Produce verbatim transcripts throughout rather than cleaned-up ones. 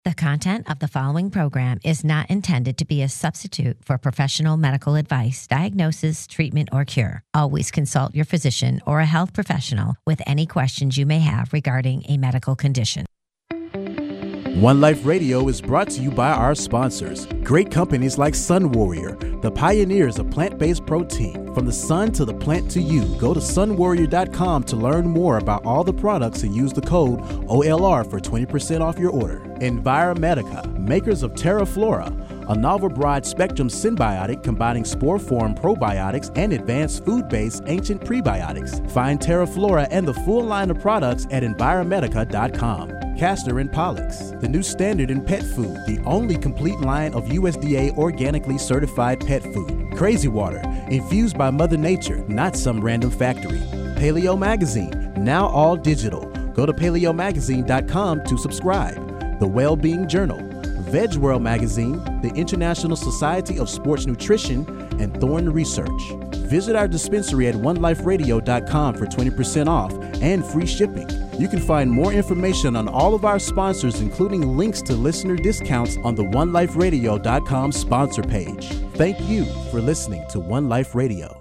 The content of the following program is not intended to be a substitute for professional medical advice, diagnosis, treatment, or cure. Always consult your physician or a health professional with any questions you may have regarding a medical condition. One Life Radio is brought to you by our sponsors. Great companies like Sun Warrior, the pioneers of plant-based protein. From the sun to the plant to you, go to sun warrior dot com to learn more about all the products and use the code O L R for twenty percent off your order. Enviromedica, makers of TerraFlora, a novel broad-spectrum symbiotic combining spore-form probiotics and advanced food-based ancient prebiotics. Find TerraFlora and the full line of products at enviromedica dot com. Castor and Pollux, the new standard in pet food, the only complete line of U S D A organically certified pet food. Crazy Water, infused by Mother Nature, not some random factory. Paleo Magazine, now all digital. Go to paleo magazine dot com to subscribe. The Wellbeing Journal, Veg World Magazine, the International Society of Sports Nutrition, and Thorne Research. Visit our dispensary at one life radio dot com for twenty percent off and free shipping. You can find more information on all of our sponsors, including links to listener discounts on the one life radio dot com sponsor page. Thank you for listening to One Life Radio.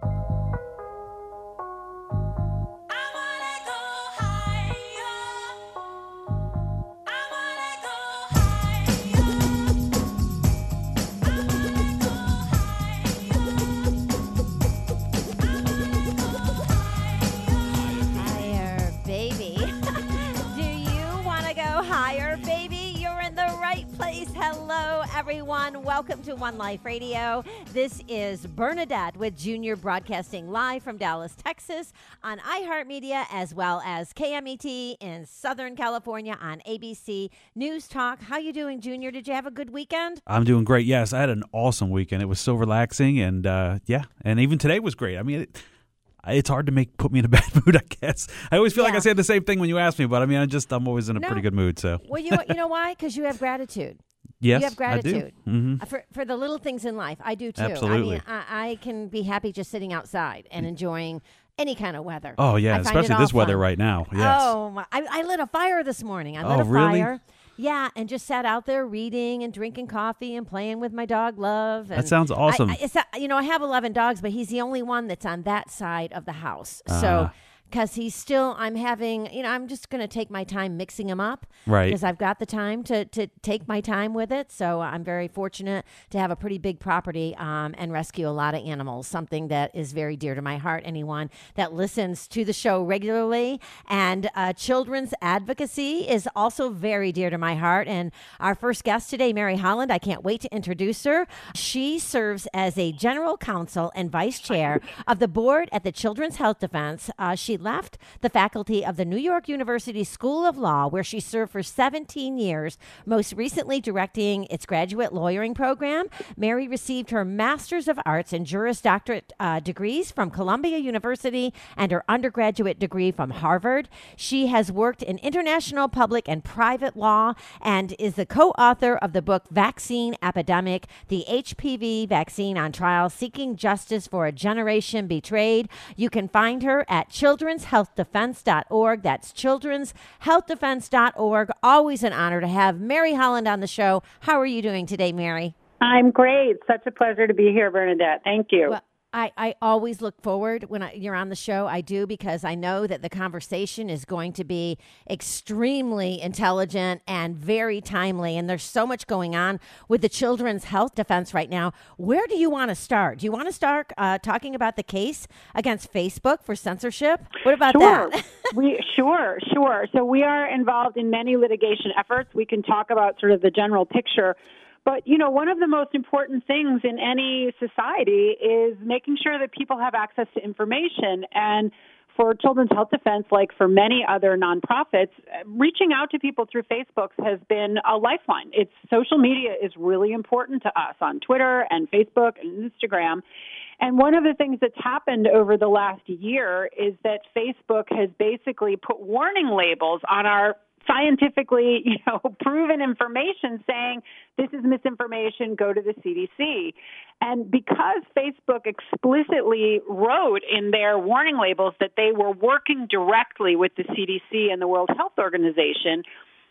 Everyone, welcome to One Life Radio. This is Bernadette with Junior broadcasting live from Dallas, Texas on iHeartMedia, as well as K M E T in Southern California on A B C News Talk. How you doing, Junior? Did you have a good weekend? I'm doing great. Yes, I had an awesome weekend. It was so relaxing, and uh, yeah, and even today was great. I mean, it, it's hard to make put me in a bad mood, I guess. I always feel yeah. like I say the same thing when you ask me, but I mean, I just I'm always in a no. pretty good mood. So well, you you know why? Because you have gratitude. Yes, you have gratitude I do. Mm-hmm. for for the little things in life. I do too. Absolutely. I mean, I, I can be happy just sitting outside and enjoying any kind of weather. Oh yeah, I especially this weather fun. right now. Yes. Oh, my, I, I lit a fire this morning. I lit oh, a really? fire. Yeah, and just sat out there reading and drinking coffee and playing with my dog Love. And that sounds awesome. I, I, it's a, you know, I have eleven dogs, but he's the only one that's on that side of the house. Uh. So. Because he's still, I'm having, you know, I'm just going to take my time mixing him up. Right. Because I've got the time to, to take my time with it. So I'm very fortunate to have a pretty big property um, and rescue a lot of animals, something that is very dear to my heart. Anyone that listens to the show regularly. And uh, children's advocacy is also very dear to my heart. And our first guest today, Mary Holland, I can't wait to introduce her. She serves as a general counsel and vice chair of the board at the Children's Health Defense. Uh, she left the faculty of the New York University School of Law, where she served for seventeen years, most recently directing its graduate lawyering program. Mary received her Master's of Arts and Juris Doctorate uh, degrees from Columbia University and her undergraduate degree from Harvard. She has worked in international public and private law and is the co-author of the book Vaccine Epidemic, the H P V Vaccine on Trial, Seeking Justice for a Generation Betrayed. You can find her at children's health defense dot org. That's children's health defense dot org. Always an honor to have Mary Holland on the show. How are you doing today, Mary? I'm great. Such a pleasure to be here, Bernadette. Thank you. Well, I, I always look forward when I, you're on the show. I do, because I know that the conversation is going to be extremely intelligent and very timely. And there's so much going on with the Children's Health Defense right now. Where do you want to start? Do you want to start uh, talking about the case against Facebook for censorship? What about sure. that? we Sure, sure. So we are involved in many litigation efforts. We can talk about sort of the general picture. But, you know, one of the most important things in any society is making sure that people have access to information. And for Children's Health Defense, like for many other nonprofits, reaching out to people through Facebook has been a lifeline. It's social media is really important to us on Twitter and Facebook and Instagram. And one of the things that's happened over the last year is that Facebook has basically put warning labels on our scientifically, you know, proven information saying this is misinformation, go to the C D C. And because Facebook explicitly wrote in their warning labels that they were working directly with the C D C and the World Health Organization,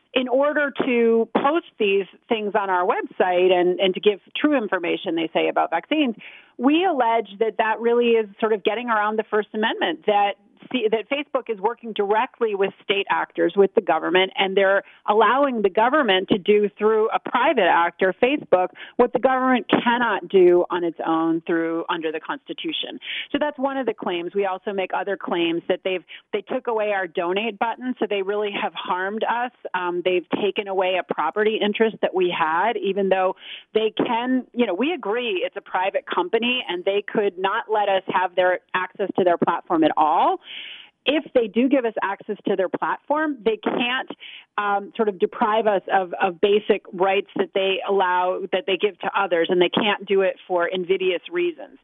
in order to post these things on our website and, and to give true information, they say, about vaccines, we allege that that really is sort of getting around the First Amendment, that See, that Facebook is working directly with state actors, with the government, and they're allowing the government to do through a private actor, Facebook, what the government cannot do on its own through under the Constitution. So that's one of the claims. We also make other claims that they've they took away our donate button, so they really have harmed us. Um, they've taken away a property interest that we had, even though they can, you know, we agree it's a private company and they could not let us have their access to their platform at all. If they do give us access to their platform, they can't um, sort of deprive us of, of basic rights that they allow, that they give to others, and they can't do it for invidious reasons.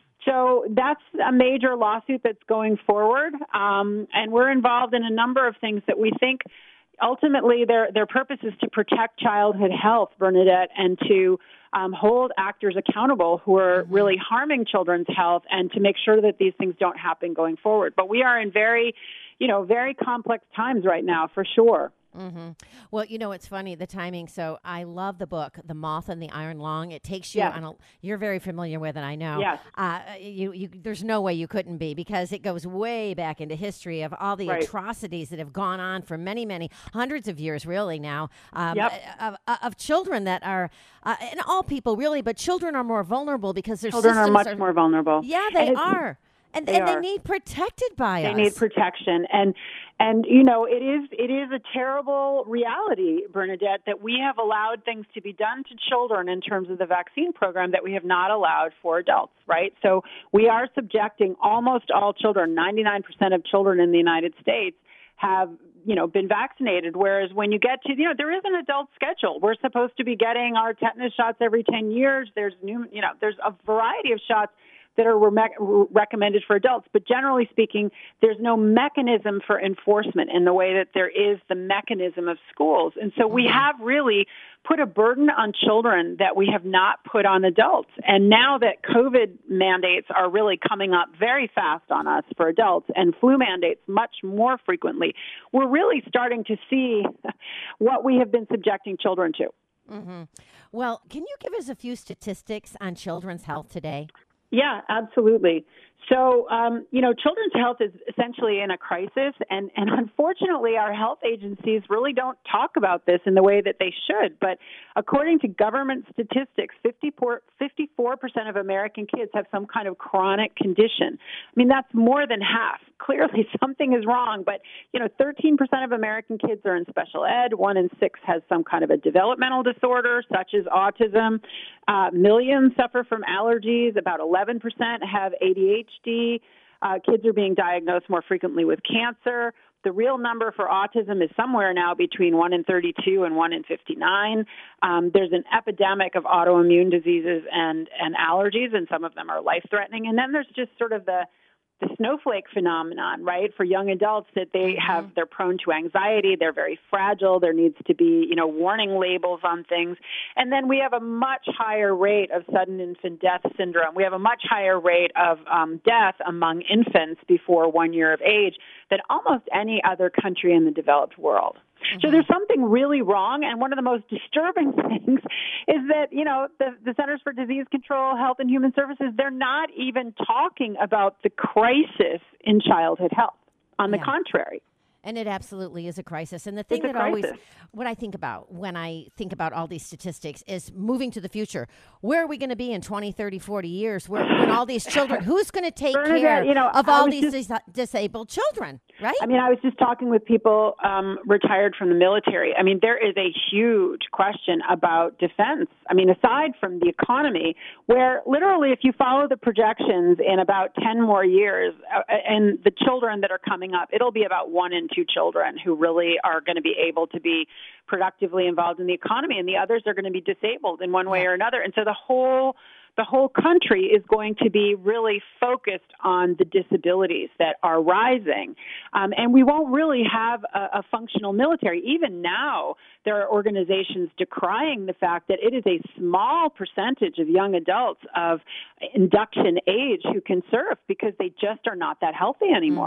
So that's a major lawsuit that's going forward, um, and we're involved in a number of things that we think ultimately their their purpose is to protect childhood health, Bernadette, and to um, hold actors accountable who are mm-hmm. really harming children's health, and to make sure that these things don't happen going forward. But we are in very, you know, very complex times right now, for sure. Mm-hmm. Well, you know, it's funny, the timing. So I love the book, The Moth and the Iron Lung. It takes you yes. on a, you're very familiar with it, I know. Yes. Uh, you, you, there's no way you couldn't be, because it goes way back into history of all the right. atrocities that have gone on for many, many hundreds of years, really now, um, yep. of, of, of children that are, uh, and all people really, but children are more vulnerable because their children systems are much are, more vulnerable. Yeah, they are. And, they, and are. they need protected by they us. They need protection. And, and you know, it is it is a terrible reality, Bernadette, that we have allowed things to be done to children in terms of the vaccine program that we have not allowed for adults, right? So we are subjecting almost all children, ninety-nine percent of children in the United States have, you know, been vaccinated, whereas when you get to, you know, there is an adult schedule. We're supposed to be getting our tetanus shots every ten years. There's new, you know, there's a variety of shots that are re- recommended for adults. But generally speaking, there's no mechanism for enforcement in the way that there is the mechanism of schools. And so we have really put a burden on children that we have not put on adults. And now that COVID mandates are really coming up very fast on us for adults, and flu mandates much more frequently, we're really starting to see what we have been subjecting children to. Mm-hmm. Well, can you give us a few statistics on children's health today? Yeah, absolutely. So, um, you know, children's health is essentially in a crisis, and, and unfortunately our health agencies really don't talk about this in the way that they should. But according to government statistics, fifty-four percent of American kids have some kind of chronic condition. I mean, that's more than half. Clearly something is wrong, but, you know, thirteen percent of American kids are in special ed. One in six has some kind of a developmental disorder, such as autism. Uh, millions suffer from allergies. About eleven percent have A D H D. Uh, kids are being diagnosed more frequently with cancer. The real number for autism is somewhere now between one in thirty-two and one in fifty-nine. Um, there's an epidemic of autoimmune diseases and, and allergies, and some of them are life-threatening. And then there's just sort of the the snowflake phenomenon, right, for young adults, that they have, they're prone to anxiety, they're very fragile, there needs to be, you know, warning labels on things. And then we have a much higher rate of sudden infant death syndrome. We have a much higher rate of um, death among infants before one year of age than almost any other country in the developed world. Mm-hmm. So there's something really wrong, and one of the most disturbing things is that, you know, the, the Centers for Disease Control, Health and Human Services, they're not even talking about the crisis in childhood health. On the yeah. contrary. And it absolutely is a crisis. And the thing that always, what I think about when I think about all these statistics is moving to the future. Where are we going to be in twenty, thirty, forty years where, when all these children, who's going to take Bernadette, care you know, of all these just, dis- disabled children, right? I mean, I was just talking with people um, retired from the military. I mean, there is a huge question about defense. I mean, aside from the economy, where literally if you follow the projections in about ten more years, uh, and the children that are coming up, it'll be about one in two children who really are going to be able to be productively involved in the economy, and the others are going to be disabled in one way or another. And so the whole the whole country is going to be really focused on the disabilities that are rising. Um, and we won't really have a, a functional military. Even now, there are organizations decrying the fact that it is a small percentage of young adults of induction age who can serve because they just are not that healthy anymore. Mm-hmm.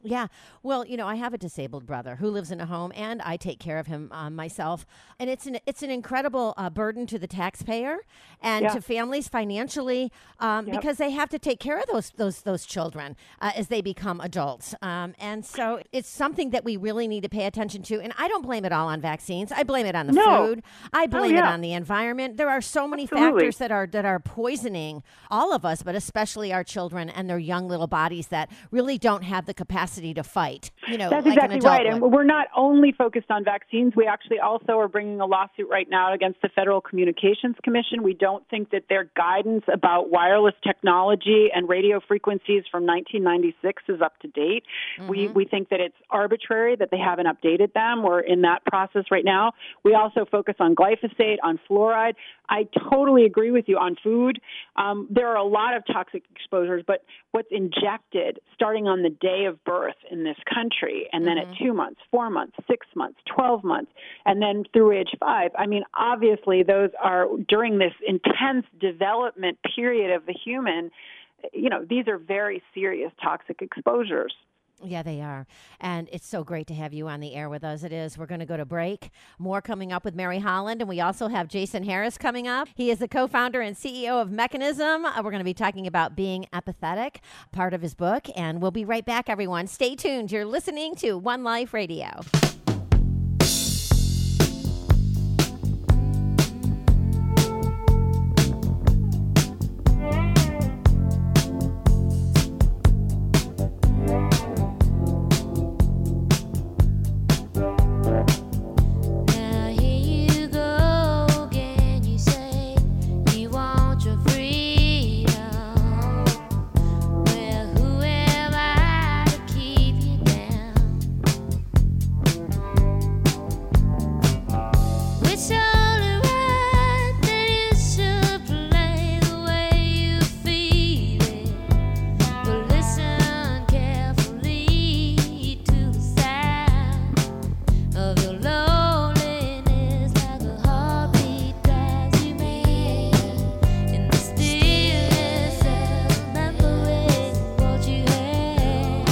Yeah. Well, you know, I have a disabled brother who lives in a home, and I take care of him uh, myself. And it's an it's an incredible uh, burden to the taxpayer and Yeah. to families financially um, Yep. because they have to take care of those those those children uh, as they become adults. Um, and so it's something that we really need to pay attention to. And I don't blame it all on vaccines. I blame it on the No. food. I blame it yeah. on the environment. There are so many Absolutely. factors that are that are poisoning all of us, but especially our children and their young little bodies that really don't have the capacity to fight, you know, That's like exactly an adult right. And would. we're not only focused on vaccines. We actually also are bringing a lawsuit right now against the Federal Communications Commission. We don't think that their guidance about wireless technology and radio frequencies from nineteen ninety-six is up to date. Mm-hmm. We we think that it's arbitrary that they haven't updated them. We're in that process right now. We also focus on glyphosate, on fluoride. I totally agree with you on food. Um, there are a lot of toxic exposures, but what's injected starting on the day of birth in this country, and then Mm-hmm. at two months, four months, six months, twelve months, and then through age five. I mean, obviously, those are during this intense development period of the human. You know, these are very serious toxic exposures. Yeah, they are. And it's so great to have you on the air with us. It is. We're going to go to break. More coming up with Mary Holland. And we also have Jason Harris coming up. He is the co-founder and C E O of Mechanism. Uh, we're going to be talking about being empathetic, part of his book. And we'll be right back, everyone. Stay tuned. You're listening to One Life Radio. Now here you go again. You say you want your freedom. Well, who am I to keep you down? It's only right that you should play the way you feel it. But listen carefully to the sound of your loneliness, like a heartbeat drives you mad. In the stillness of remembering what you had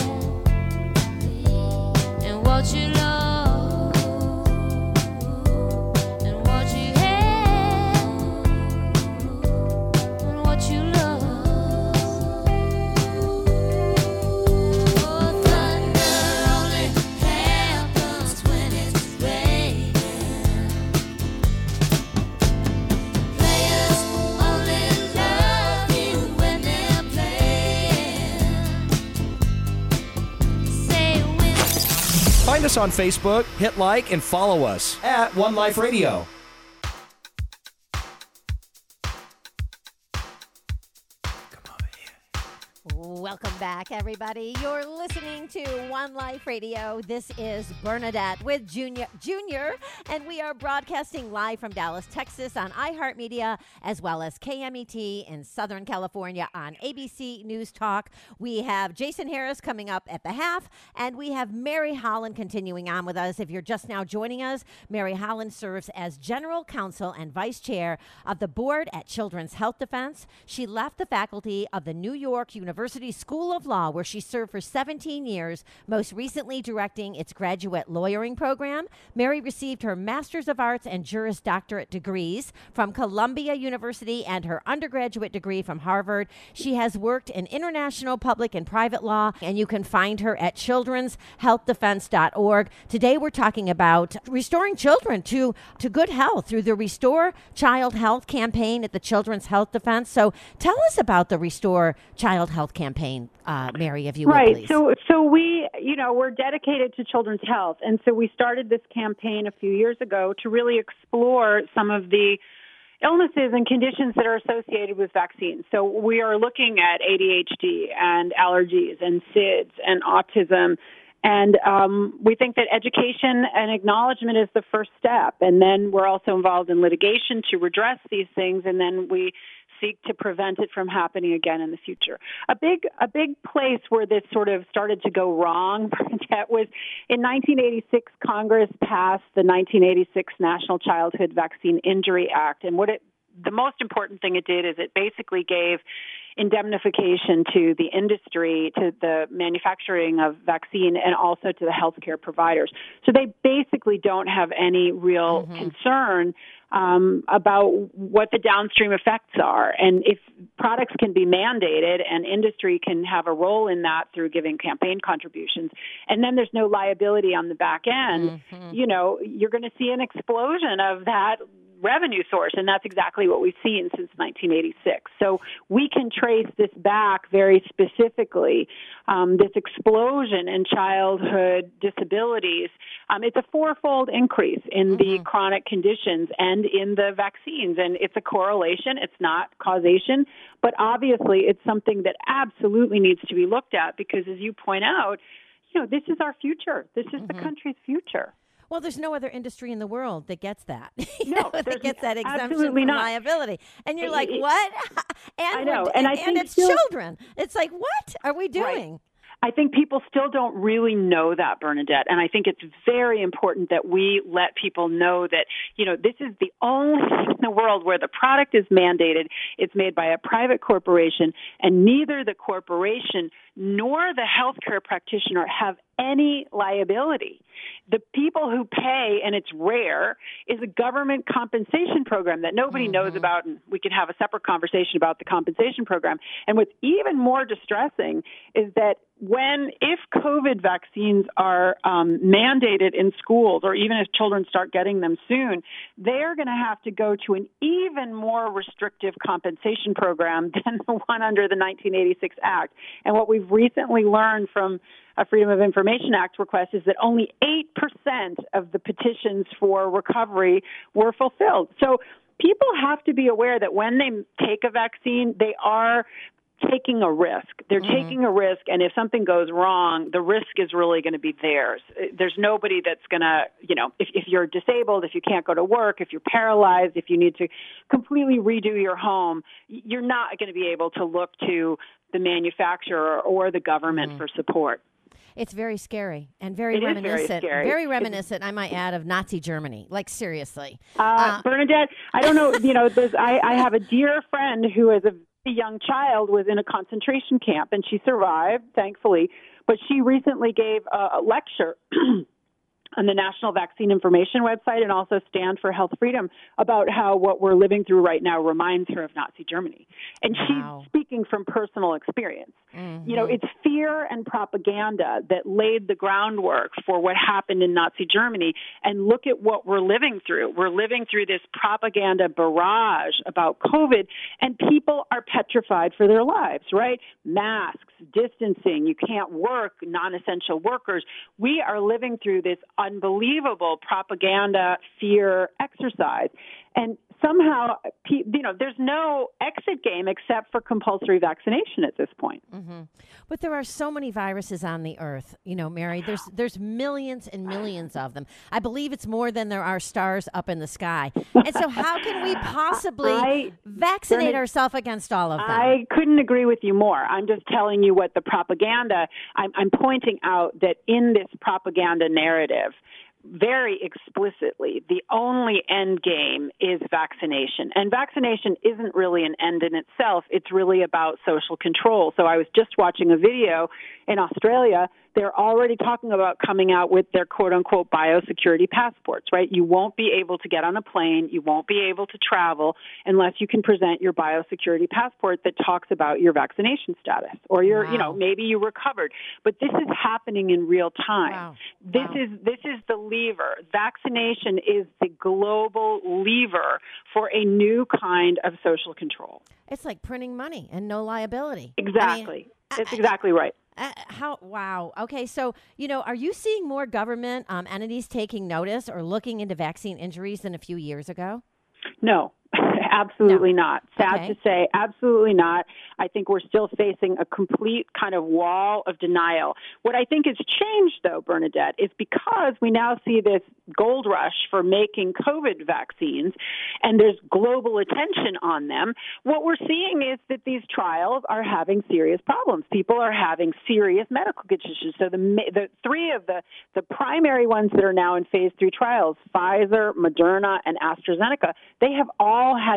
and what you lost and what you had and what you lost. Oh, thunder only happens when it's raining. Players only love you when they're playing. Say when. Find us on Facebook, hit like, and follow us at One Life Radio. Welcome back, everybody. You're listening to One Life Radio. This is Bernadette with Junior, Junior, and we are broadcasting live from Dallas, Texas on iHeartMedia, as well as K M E T in Southern California on A B C News Talk. We have Jason Harris coming up at the half, and we have Mary Holland continuing on with us. If you're just now joining us, Mary Holland serves as General Counsel and Vice Chair of the Board at Children's Health Defense. She left the faculty of the New York University School of Law, where she served for seventeen years, most recently directing its graduate lawyering program. Mary received her Master's of Arts and Juris Doctorate degrees from Columbia University and her undergraduate degree from Harvard. She has worked in international public and private law, and you can find her at children's health defense dot org. Today we're talking about restoring children to, to good health through the Restore Child Health campaign at the Children's Health Defense. So tell us about the Restore Child Health campaign, uh, Mary, if you would, Right. please. So, so we, you know, we're dedicated to children's health, and so we started this campaign a few years ago to really explore some of the illnesses and conditions that are associated with vaccines. So we are looking at A D H D and allergies and S I D S and autism. And um, we think that education and acknowledgement is the first step. And then we're also involved in litigation to redress these things. And then we seek to prevent it from happening again in the future. A big, a big place where this sort of started to go wrong, Bernadette, was in nineteen eighty-six, Congress passed the nineteen eighty-six National Childhood Vaccine Injury Act. And what it, the most important thing it did is it basically gave indemnification to the industry, to the manufacturing of vaccine, and also to the healthcare providers. So they basically don't have any real mm-hmm. concern um, about what the downstream effects are. And if products can be mandated and industry can have a role in that through giving campaign contributions, and then there's no liability on the back end, mm-hmm. you know, you're going to see an explosion of that revenue source, and that's exactly what we've seen since nineteen eighty-six. So we can trace this back very specifically, um, this explosion in childhood disabilities. Um, it's a fourfold increase in mm-hmm. the chronic conditions and in the vaccines, and it's a correlation. It's not causation, but obviously it's something that absolutely needs to be looked at because, as you point out, you know, this is our future. This is mm-hmm. the country's future. Well, there's no other industry in the world that gets that. you No, know, that gets that exemption absolutely from not. liability. And you're It- like, it- what? and I know, we're- and I and think it's still- children. It's like, what are we doing? I think people still don't really know that, Bernadette, and I think it's very important that we let people know that, you know, this is the only thing in the world where the product is mandated, it's made by a private corporation, and neither the corporation nor the healthcare practitioner have any liability. The people who pay, and it's rare, is a government compensation program that nobody mm-hmm. knows about, and we can have a separate conversation about the compensation program. And what's even more distressing is that when, if COVID vaccines are um, mandated in schools, or even if children start getting them soon, they're going to have to go to an even more restrictive compensation program than the one under the nineteen eighty-six Act. And what we've recently learned from a Freedom of Information Act request is that only eight percent of the petitions for recovery were fulfilled. So people have to be aware that when they take a vaccine, they are taking a risk. They're mm-hmm. taking a risk, and if something goes wrong, the risk is really going to be theirs. There's nobody that's going to, you know, if, if you're disabled, if you can't go to work, if you're paralyzed, if you need to completely redo your home, you're not going to be able to look to the manufacturer or the government mm-hmm. for support. It's very scary and very It is reminiscent. very scary. Very reminiscent, I might add, of Nazi Germany. Like, seriously. Uh, Uh, Bernadette, I don't know, you know, there's, I, I have a dear friend who is a young child, was in a concentration camp, and she survived, thankfully. But she recently gave a, a lecture on the National Vaccine Information website and also Stand for Health Freedom about how what we're living through right now reminds her of Nazi Germany. And Wow. she's speaking from personal experience. Mm-hmm. You know, it's fear and propaganda that laid the groundwork for what happened in Nazi Germany. And look at what we're living through. We're living through this propaganda barrage about COVID, and people are petrified for their lives, right? Masks, distancing, you can't work, non-essential workers. We are living through this unbelievable propaganda fear exercise. And somehow, you know, there's no exit game except for compulsory vaccination at this point. Mm-hmm. But there are so many viruses on the earth, you know, Mary. There's there's millions and millions of them. I believe it's more than there are stars up in the sky. And so how can we possibly I, vaccinate Bernadette, ourselves against all of them? I couldn't agree with you more. I'm just telling you what the propaganda, I'm, I'm pointing out that in this propaganda narrative, very explicitly, the only end game is vaccination. And vaccination isn't really an end in itself. It's really about social control. So I was just watching a video in Australia. They're already talking about coming out with their quote-unquote biosecurity passports, right? You won't be able to get on a plane. You won't be able to travel unless you can present your biosecurity passport that talks about your vaccination status or your, Wow. you know, maybe you recovered. But this is happening in real time. Wow. This Wow. is this is the lever. Vaccination is the global lever for a new kind of social control. It's like printing money and no liability. Exactly. I mean, That's I- exactly right. Uh, how wow. Okay, so you know, are you seeing more government um, entities taking notice or looking into vaccine injuries than a few years ago? No, absolutely No. not. Sad Okay. to say, absolutely not. I think we're still facing a complete kind of wall of denial. What I think has changed, though, Bernadette, is because we now see this gold rush for making COVID vaccines, and there's global attention on them. What we're seeing is that these trials are having serious problems. People are having serious medical conditions. So the the three of the the primary ones that are now in phase three trials, Pfizer, Moderna, and AstraZeneca, they have all had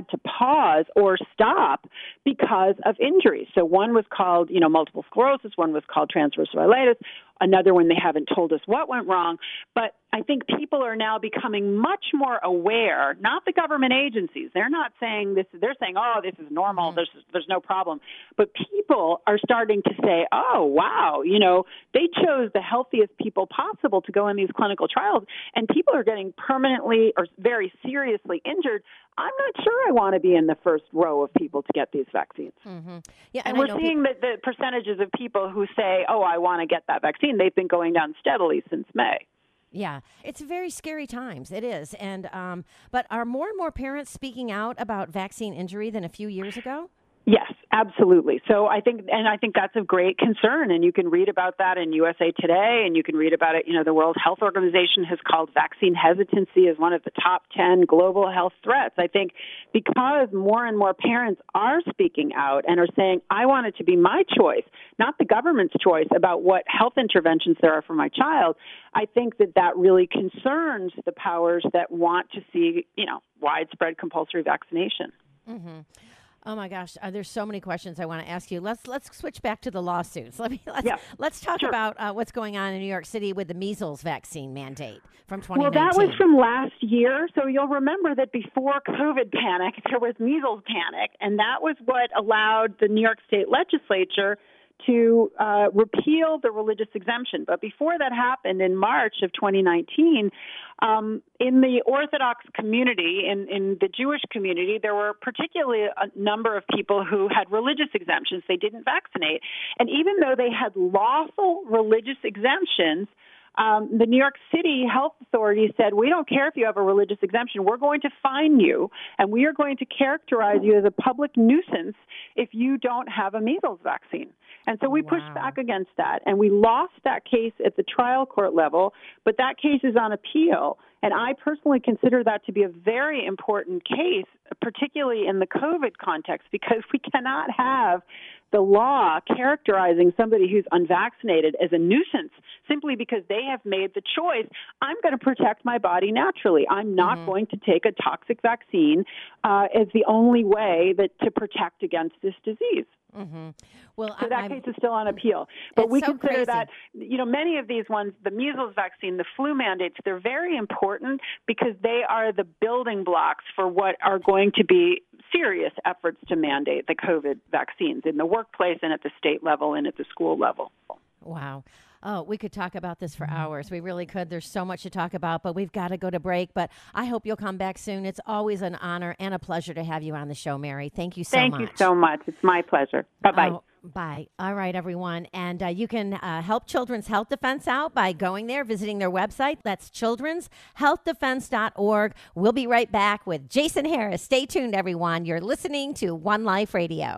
had to pause or stop because of injuries. So one was called, you know, multiple sclerosis, one was called transverse vasculitis, another one they haven't told us what went wrong. But I think people are now becoming much more aware, not the government agencies. They're not saying this, they're saying, oh, this is normal, mm-hmm. there's, there's no problem. But people are starting to say, oh, wow, you know, they chose the healthiest people possible to go in these clinical trials, and people are getting permanently or very seriously injured. I'm not sure I want to be in the first row of people to get these vaccines. Mm-hmm. Yeah, and, and we're seeing people- that the percentages of people who say, oh, I want to get that vaccine, they've been going down steadily since May. Yeah, it's very scary times. It is. And um, but are more and more parents speaking out about vaccine injury than a few years ago? Yes, absolutely. So I think, and I think that's of great concern, and you can read about that in U S A Today, and you can read about it. You know, the World Health Organization has called vaccine hesitancy as one of the top ten global health threats. I think because more and more parents are speaking out and are saying, I want it to be my choice, not the government's choice about what health interventions there are for my child, I think that that really concerns the powers that want to see, you know, widespread compulsory vaccination. Mm-hmm. Oh my gosh, uh, there's so many questions I want to ask you. Let's let's switch back to the lawsuits. Let me let's, yeah, let's talk sure. about uh, what's going on in New York City with the measles vaccine mandate from twenty Well, nineteen. that was from last year. So you'll remember that before COVID panic, there was measles panic, and that was what allowed the New York State legislature to uh, repeal the religious exemption. But before that happened in March of twenty nineteen, um, in the Orthodox community, in, in the Jewish community, there were particularly a number of people who had religious exemptions. They didn't vaccinate. And even though they had lawful religious exemptions, Um, the New York City Health Authority said, we don't care if you have a religious exemption. We're going to fine you, and we are going to characterize you as a public nuisance if you don't have a measles vaccine. And so we Wow. pushed back against that, and we lost that case at the trial court level, but that case is on appeal. And I personally consider that to be a very important case, particularly in the COVID context, because we cannot have the law characterizing somebody who's unvaccinated as a nuisance simply because they have made the choice, I'm going to protect my body naturally. I'm not Mm-hmm. going to take a toxic vaccine uh, as the only way that to protect against this disease. Mm-hmm. Well, So I, that I'm, case is still on appeal. But It's we so consider crazy. that, you know, many of these ones, the measles vaccine, the flu mandates, they're very important because they are the building blocks for what are going to be serious efforts to mandate the COVID vaccines in the workplace and at the state level and at the school level. wow. Oh, we could talk about this for hours. We really could. There's so much to talk about, but we've got to go to break. But I hope you'll come back soon. It's always an honor and a pleasure to have you on the show, Mary. Thank you so Thank much. you so much. It's my pleasure. Bye-bye. Oh, bye. All right, everyone. And uh, you can uh, help Children's Health Defense out by going there, visiting their website. That's children's health defense dot org. We'll be right back with Jason Harris. Stay tuned, everyone. You're listening to One Life Radio.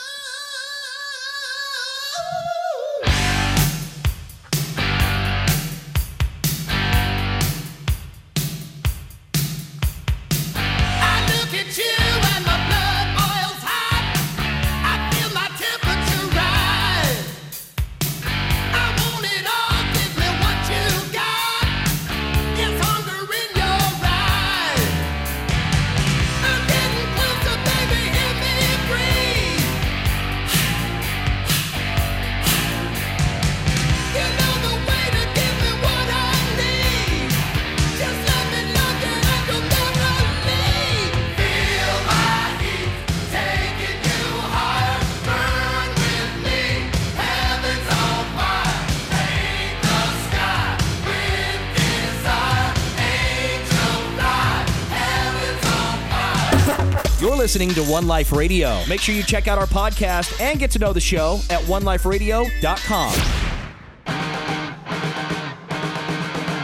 You're listening to One Life Radio. Make sure you check out our podcast and get to know the show at one life radio dot com.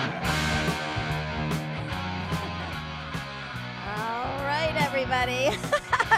All right, everybody.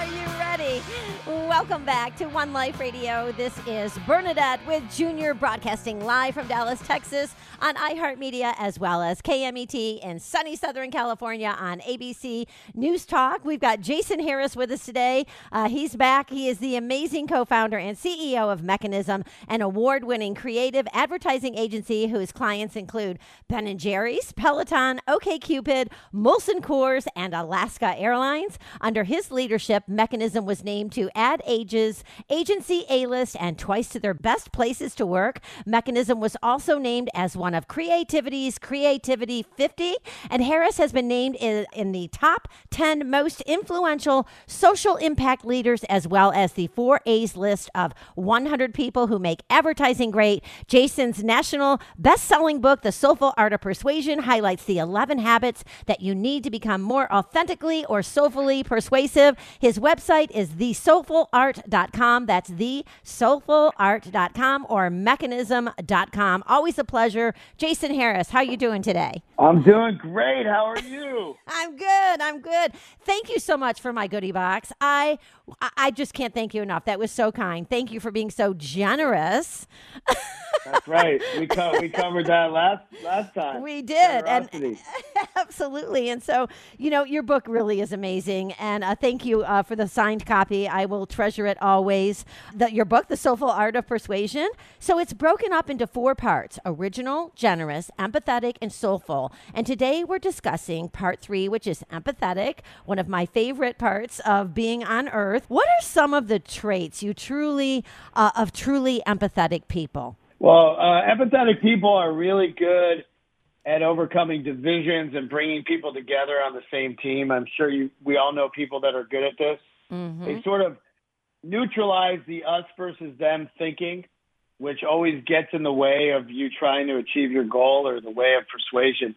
you ready? Welcome back to One Life Radio. This is Bernadette with Junior, broadcasting live from Dallas, Texas on iHeartMedia, as well as K M E T in sunny Southern California on A B C News Talk. We've got Jason Harris with us today. Uh, he's back. He is the amazing co-founder and C E O of Mechanism, an award-winning creative advertising agency whose clients include Ben and Jerry's, Peloton, OkCupid, Molson Coors, and Alaska Airlines. Under his leadership, Mechanism was named to Ad Age's Agency A-List and twice to their best places to work. Mechanism was also named as one of Creativity's Creativity fifty, and Harris has been named in, in the top ten most influential social impact leaders, as well as the four A's list of one hundred people who make advertising great. Jason's national best-selling book, The Soulful Art of Persuasion, highlights the eleven habits that you need to become more authentically or soulfully persuasive. His website is the soulful art dot com. That's the soulful art dot com or mechanism dot com. Always a pleasure. Jason Harris, how you doing today? I'm doing great. How are you? I'm good. I'm good. Thank you so much for my goodie box. I I just can't thank you enough. That was so kind. Thank you for being so generous. That's right. We co- we covered that last last time. We did, and Generosity. absolutely. And so, you know, your book really is amazing. And uh, thank you uh, for the signed copy. I will treasure it always. The, your book, The Soulful Art of Persuasion. So it's broken up into four parts: original, generous, empathetic, and soulful. And today we're discussing part three, which is empathetic, one of my favorite parts of being on Earth. What are some of the traits you truly uh, of truly empathetic people? Well, uh, empathetic people are really good at overcoming divisions and bringing people together on the same team. I'm sure you, we all know people that are good at this. Mm-hmm. They sort of neutralize the us versus them thinking, which always gets in the way of you trying to achieve your goal or the way of persuasion.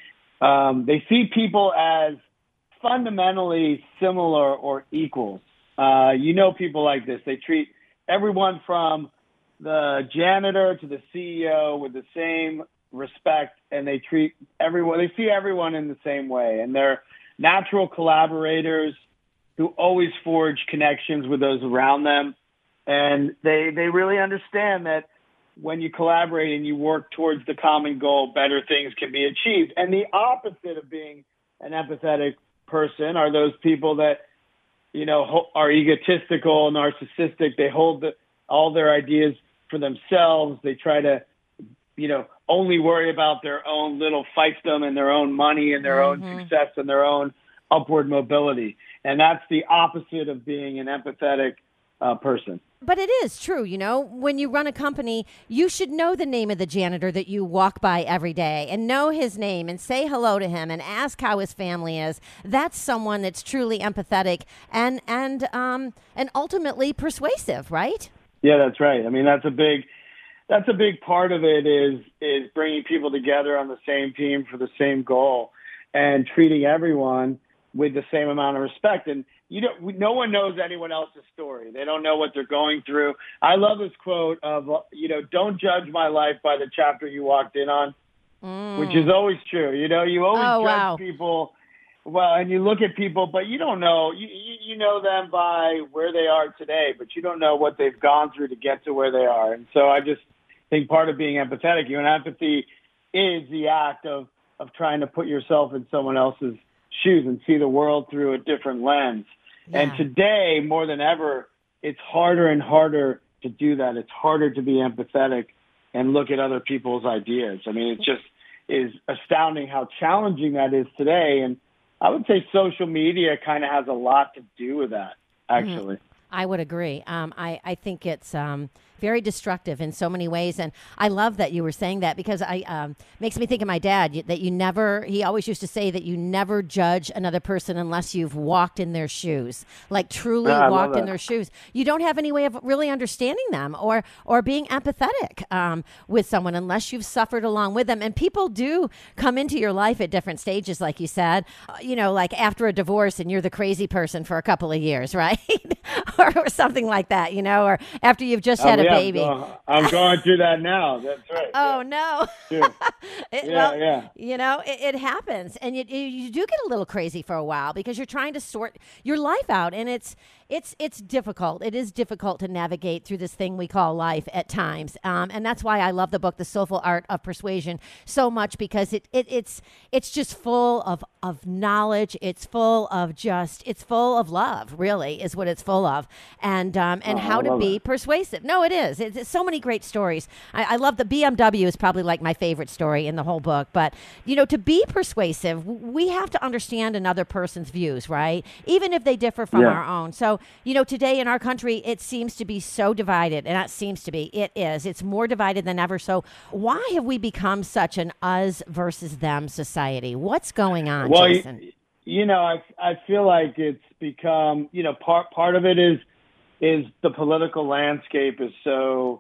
Um, they see people as fundamentally similar or equals. Uh, you know people like this. They treat everyone from the janitor to the C E O with the same respect, and they treat everyone, they see everyone in the same way. And they're natural collaborators who always forge connections with those around them. And they, they really understand that when you collaborate and you work towards the common goal, better things can be achieved. And the opposite of being an empathetic person are those people that, you know, ho- are egotistical, narcissistic. They hold the, all their ideas for themselves. They try to, you know, only worry about their own little fiefdom and their own money and their Mm-hmm. own success and their own upward mobility. And that's the opposite of being an empathetic uh, person. But it is true, you know, when you run a company, you should know the name of the janitor that you walk by every day and know his name and say hello to him and ask how his family is. That's someone that's truly empathetic and and um and ultimately persuasive, right? Yeah, that's right. I mean, that's a big that's a big part of it is is bringing people together on the same team for the same goal and treating everyone with the same amount of respect. And you don't, no one knows anyone else's story. They don't know what they're going through. I love this quote of, you know, don't judge my life by the chapter you walked in on, Mm. which is always true. You know, you always Oh, judge wow. people. Well, and you look at people, but you don't know. You, you you know them by where they are today, but you don't know what they've gone through to get to where they are. And so I just think part of being empathetic, you know, empathy is the act of, of trying to put yourself in someone else's shoes and see the world through a different lens. Yeah. And today, more than ever, it's harder and harder to do that. It's harder to be empathetic and look at other people's ideas. I mean, it just is astounding how challenging that is today. And I would say social media kind of has a lot to do with that, actually. I would agree. Um, I, I think it's um, very destructive in so many ways. And I love that you were saying that because I um, makes me think of my dad, you- that you never, he always used to say that you never judge another person unless you've walked in their shoes, like truly Yeah, I love walked in that. their shoes. You don't have any way of really understanding them or, or being empathetic um, with someone unless you've suffered along with them. And people do come into your life at different stages, like you said, uh, you know, like after a divorce and you're the crazy person for a couple of years, right? or, or something like that, you know, or after you've just had Oh, a yeah, baby. I'm going, I'm going through that now. That's right. Oh, no. Yeah. It- Yeah, well, yeah. you know, it, it happens. And you, you you do get a little crazy for a while because you're trying to sort your life out. And it's it's it's difficult. It is difficult to navigate through this thing we call life at times, um, and that's why I love the book, The Soulful Art of Persuasion, so much, because it, it it's it's just full of of knowledge. It's full of just it's full of love. Really, is what it's full of, and um, and Oh, how I to love be it. persuasive. No, it is. It's, it's so many great stories. I, I love the B M W is probably like my favorite story in the whole book. But you know, to be persuasive, w- we have to understand another person's views, right? Even if they differ from Yeah. our own. So, you know, today in our country, it seems to be so divided, and not seems to be, it is. It's more divided than ever. So why have we become such an us versus them society? What's going on, Well, Jason? you, you know, I I feel like it's become, you know, part part of it is is the political landscape is so,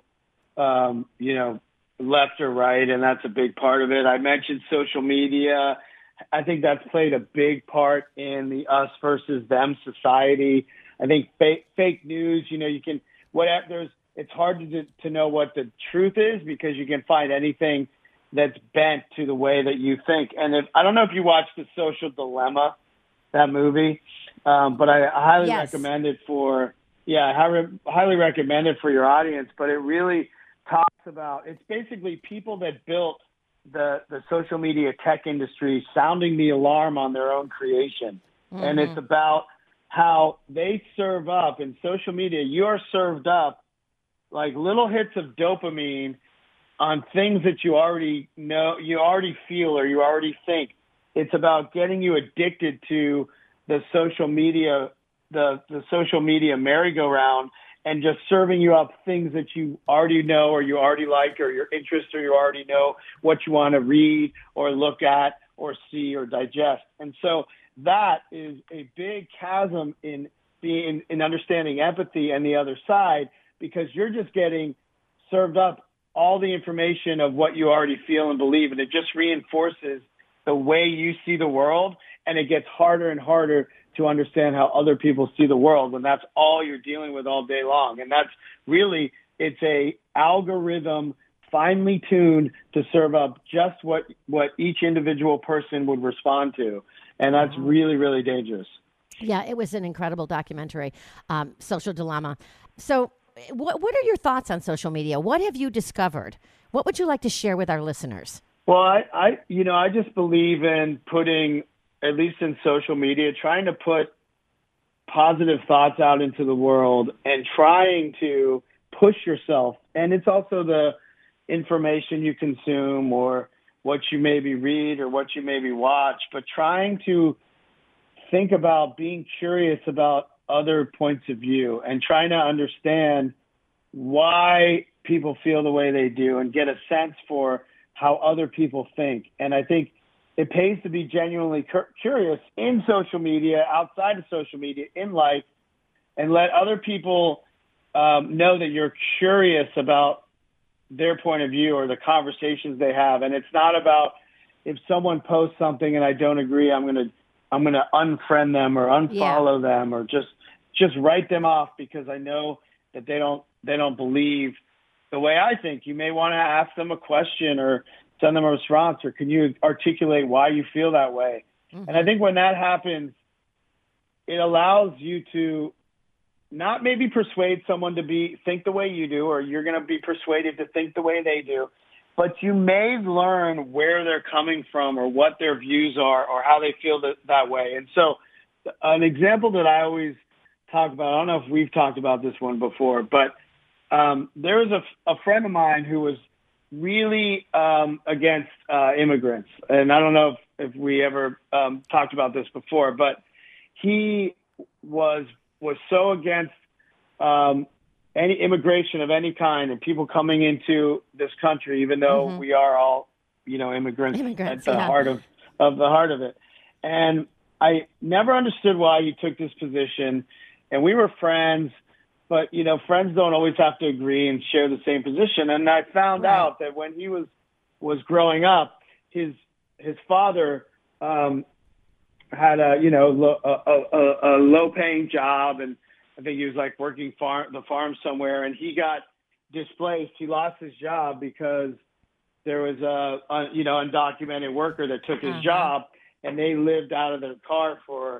um, you know, left or right, and that's a big part of it. I mentioned social media. I think that's played a big part in the us versus them society. I think fake, fake news, you know, you can, whatever, there's, it's hard to, to know what the truth is because you can find anything that's bent to the way that you think. And if, I don't know if you watched The Social Dilemma, that movie, um, but I, I highly Yes. recommend it for, yeah, I highly, highly recommend it for your audience, but it really talks about, it's basically people that built the, the social media tech industry sounding the alarm on their own creation. Mm-hmm. And it's about how they serve up in social media. You're served up like little hits of dopamine on things that you already know, you already feel, or you already think. It's about getting you addicted to the social media, the, the social media merry-go-round, and just serving you up things that you already know or you already like or your interest or you already know what you want to read or look at or see or digest. And so that is a big chasm in being in understanding empathy and the other side, because you're just getting served up all the information of what you already feel and believe, and it just reinforces the way you see the world, and it gets harder and harder to understand how other people see the world when that's all you're dealing with all day long. And that's really, it's a algorithm finely tuned to serve up just what, what each individual person would respond to. And that's really, really dangerous. Yeah, it was an incredible documentary, um, Social Dilemma. So what, what are your thoughts on social media? What have you discovered? What would you like to share with our listeners? Well, I, I you know, I just believe in putting, at least in social media, trying to put positive thoughts out into the world and trying to push yourself. And it's also the information you consume or what you maybe read or what you maybe watch, but trying to think about being curious about other points of view and trying to understand why people feel the way they do and get a sense for how other people think. And I think it pays to be genuinely cur- curious in social media, outside of social media, in life, and let other people um, know that you're curious about their point of view or the conversations they have. And it's not about if someone posts something and I don't agree, I'm going to I'm going to unfriend them or unfollow yeah. them or just just write them off because I know that they don't they don't believe the way I think. You may want to ask them a question or send them a response, or can you articulate why you feel that way? Mm-hmm. And I think when that happens, it allows you to not maybe persuade someone to be think the way you do, or you're going to be persuaded to think the way they do, but you may learn where they're coming from or what their views are or how they feel that, that way. And so an example that I always talk about, I don't know if we've talked about this one before, but um, there was a, a friend of mine who was really um, against uh, immigrants. And I don't know if, if we ever um, talked about this before, but he was was so against um, any immigration of any kind and people coming into this country, even though mm-hmm. we are all, you know, immigrants, immigrants at the yeah. heart of, of the heart of it. And I never understood why he took this position. And we were friends, but, you know, friends don't always have to agree and share the same position. And I found right. out that when he was, was growing up, his, his father um, had a, you know, lo, a, a, a low paying job. And I think he was like working farm, the farm somewhere, and he got displaced. He lost his job because there was a, a you know, undocumented worker that took his uh-huh. job, and they lived out of their car for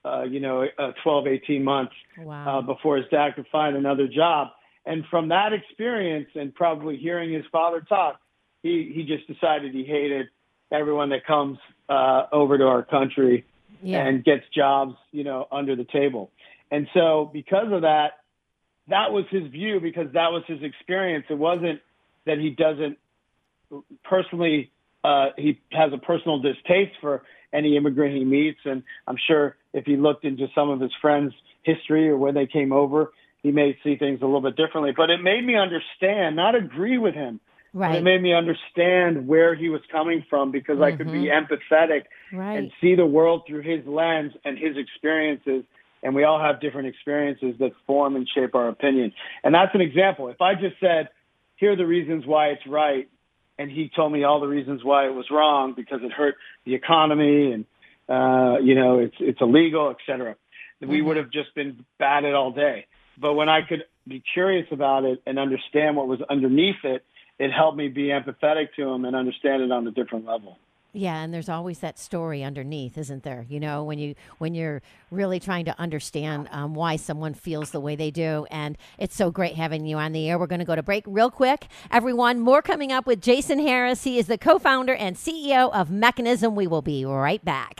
uh, you know, uh, twelve, eighteen months Wow. uh, before his dad could find another job. And from that experience and probably hearing his father talk, he, he just decided he hated everyone that comes uh, over to our country Yeah. and gets jobs, you know, under the table. And so because of that, that was his view, because that was his experience. It wasn't that he doesn't personally, uh, he has a personal distaste for any immigrant he meets. And I'm sure if he looked into some of his friends' history or where they came over, he may see things a little bit differently. But it made me understand, not agree with him, but Right. it made me understand where he was coming from, because I could be empathetic Right. and see the world through his lens and his experiences. And we all have different experiences that form and shape our opinion. And that's an example. If I just said, here are the reasons why it's right, and he told me all the reasons why it was wrong because it hurt the economy and, uh, you know, it's it's illegal, et cetera, we would have just been batted all day. But when I could be curious about it and understand what was underneath it, it helped me be empathetic to him and understand it on a different level. Yeah, and there's always that story underneath, isn't there? You know, when you when you're really trying to understand um, why someone feels the way they do, and it's so great having you on the air. We're going to go to break real quick, everyone. More coming up with Jason Harris. He is the co-founder and C E O of Mechanism. We will be right back.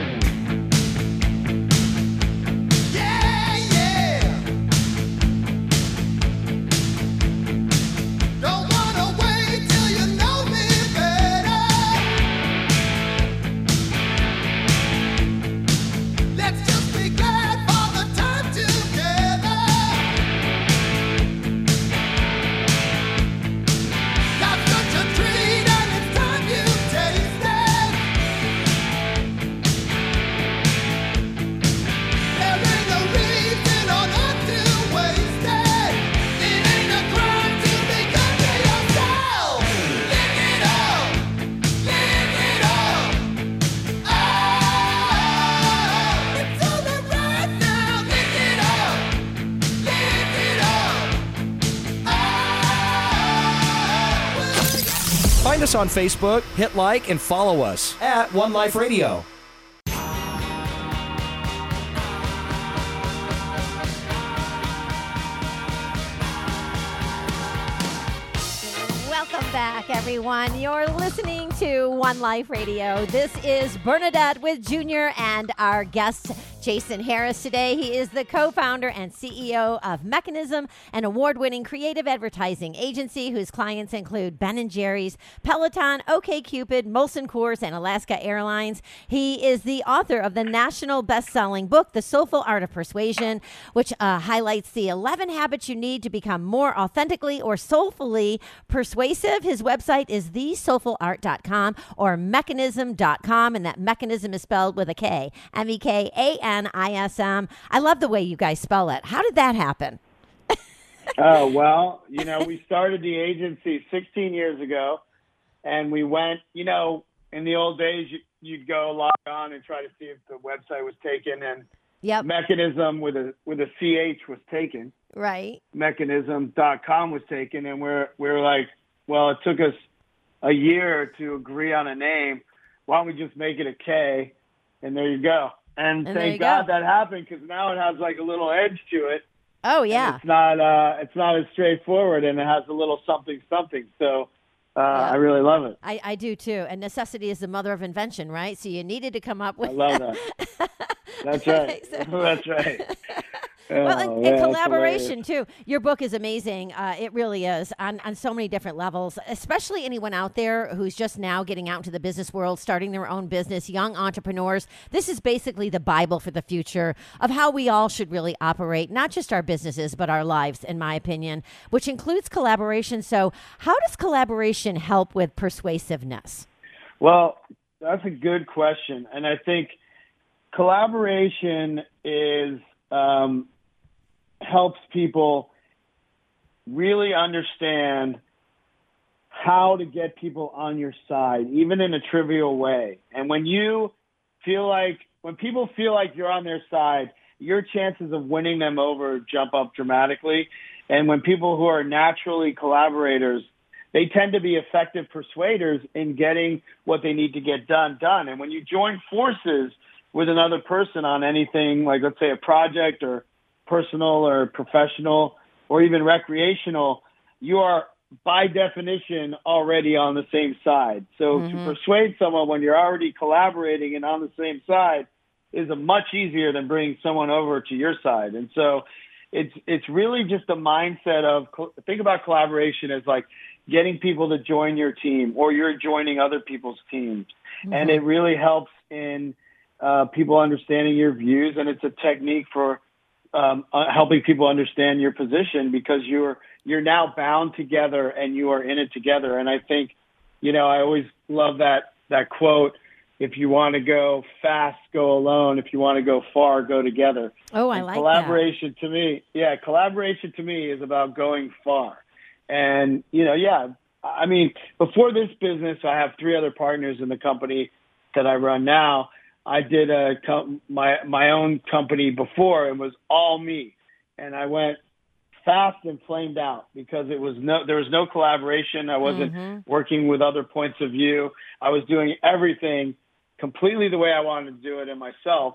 Find us on Facebook, hit like, and follow us at One Life Radio. Welcome back, everyone. You're listening to One Life Radio. This is Bernadette with Junior and our guest, Jason Harris. Today, he is the co-founder and C E O of Mechanism, an award-winning creative advertising agency whose clients include Ben and Jerry's, Peloton, OkCupid, Molson Coors, and Alaska Airlines. He is the author of the national best-selling book, The Soulful Art of Persuasion, which uh, highlights the eleven habits you need to become more authentically or soulfully persuasive. His website is the soulful art dot com or mechanism dot com, and that mechanism is spelled with a K, M E K A N I S M. I love the way you guys spell it. How did that happen? Oh, well, you know, we started the agency sixteen years ago, and we went, you know, in the old days, you, you'd go log on and try to see if the website was taken, and Yep. Mechanism with a with a C H was taken. Right. mechanism dot com was taken, and we're we're like, well, it took us a year to agree on a name. Why don't we just make it a K? And there you go. And, And there thank you God go. that happened, because now it has like a little edge to it. Oh, And yeah. It's not uh, it's not as straightforward, and it has a little something something. So uh, I really love it. I, I do too. And necessity is the mother of invention, right? So you needed to come up with. I love that. That's right. That's right. Well, Oh, and, yeah, and that's collaboration too. Your book is amazing. Uh, it really is on, on so many different levels, especially anyone out there who's just now getting out into the business world, starting their own business, young entrepreneurs. This is basically the Bible for the future of how we all should really operate, not just our businesses, but our lives, in my opinion, which includes collaboration. So how does collaboration help with persuasiveness? Well, that's a good question. And I think collaboration is um, helps people really understand how to get people on your side, even in a trivial way. And when you feel like, when people feel like you're on their side, your chances of winning them over jump up dramatically. And when people who are naturally collaborators, they tend to be effective persuaders in getting what they need to get done, done. And when you join forces with another person on anything, like let's say a project or personal or professional or even recreational, you are by definition already on the same side. So mm-hmm. to persuade someone when you're already collaborating and on the same side is a much easier than bringing someone over to your side. And so it's it's really just a mindset of, think about collaboration as like getting people to join your team or you're joining other people's teams. Mm-hmm. And it really helps in uh, people understanding your views, and it's a technique for um, uh, helping people understand your position because you're you're now bound together and you are in it together. And I think, you know, I always love that, that quote, if you want to go fast, go alone. If you want to go far, go together. Oh, I and like collaboration that. to me. Yeah. Collaboration to me is about going far. And, you know, yeah, I mean, before this business, I have three other partners in the company that I run now. I did a com- my, my own company before. It was all me. And I went fast and flamed out because it was no, there was no collaboration. I wasn't mm-hmm. working with other points of view. I was doing everything completely the way I wanted to do it in myself.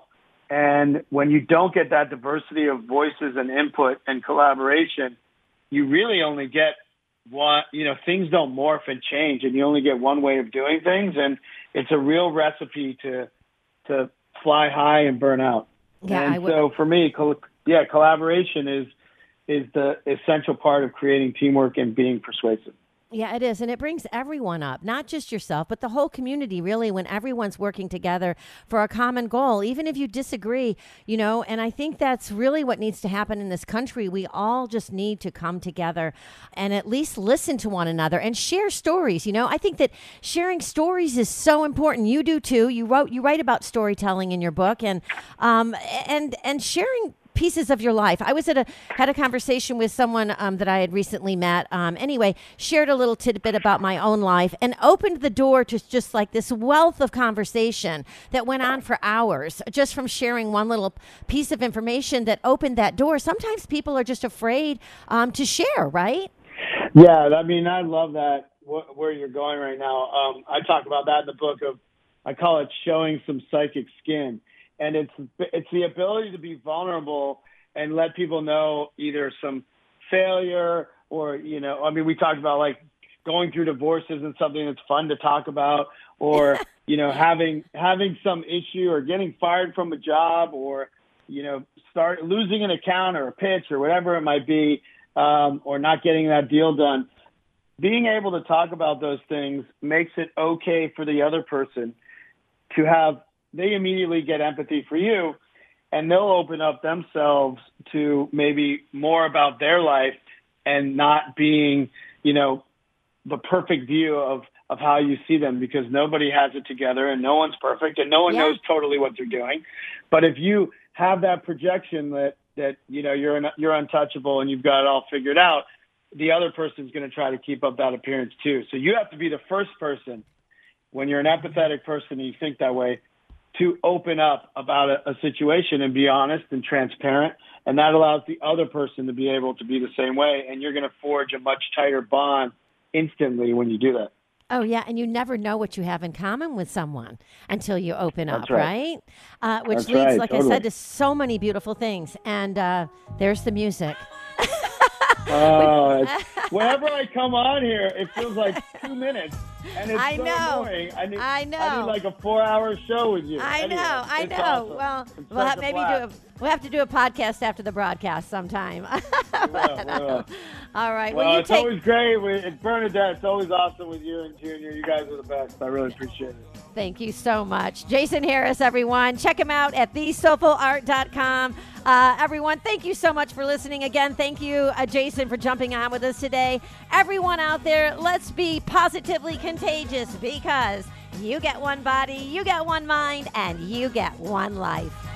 And when you don't get that diversity of voices and input and collaboration, you really only get one, you know, things don't morph and change and you only get one way of doing things. And it's a real recipe to, to fly high and burn out. Yeah, and I w- so for me, col- yeah, collaboration is, is the essential part of creating teamwork and being persuasive. Yeah, it is. And it brings everyone up, not just yourself, but the whole community, really, when everyone's working together for a common goal, even if you disagree, you know, and I think that's really what needs to happen in this country. We all just need to come together and at least listen to one another and share stories. You know, I think that sharing stories is so important. You do too. You wrote, you write about storytelling in your book and, um, and, and sharing pieces of your life. I was at a had a conversation with someone um, that I had recently met. Um, anyway, shared a little tidbit about my own life and opened the door to just like this wealth of conversation that went on for hours, just from sharing one little piece of information that opened that door. Sometimes people are just afraid um, to share, right? Yeah, I mean, I love that wh- where you're going right now. Um, I talk about that in the book of, I call it showing some psychic skin. And it's it's the ability to be vulnerable and let people know either some failure or, you know, I mean, we talked about like going through divorces and something that's fun to talk about, or, you know, having having some issue or getting fired from a job or, you know, start losing an account or a pitch or whatever it might be, um, or not getting that deal done. Being able to talk about those things makes it okay for the other person to have, they immediately get empathy for you and they'll open up themselves to maybe more about their life and not being, you know, the perfect view of, of how you see them, because nobody has it together and no one's perfect and no one yeah. knows totally what they're doing. But if you have that projection that, that, you know, you're, un- you're untouchable and you've got it all figured out, the other person's going to try to keep up that appearance too. So you have to be the first person when you're an empathetic person and you think that way, to open up about a, a situation and be honest and transparent. And that allows the other person to be able to be the same way. And you're going to forge a much tighter bond instantly when you do that. Oh, yeah. And you never know what you have in common with someone until you open That's up, right? right? Uh, which That's leads, right, like totally. I said, to so many beautiful things. And uh, there's the music. Oh, it's, whenever I come on here, it feels like two minutes, and it's I so know. annoying. I need, I know. I need like a four-hour show with you. I Anyway, know, I it's know. awesome. Well, It's we'll such have, a maybe do blast. a, we'll have to do a podcast after the broadcast sometime. We will, we will. All right. Well, well, you it's take. always great. With, it's Bernadette. It's always awesome with you and Junior. You guys are the best. I really appreciate it. Thank you so much. Jason Harris, everyone. Check him out at the soulful art dot com. Uh, everyone, thank you so much for listening. Again, thank you, uh, Jason, for jumping on with us today. Everyone out there, let's be positively contagious, because you get one body, you get one mind, and you get one life.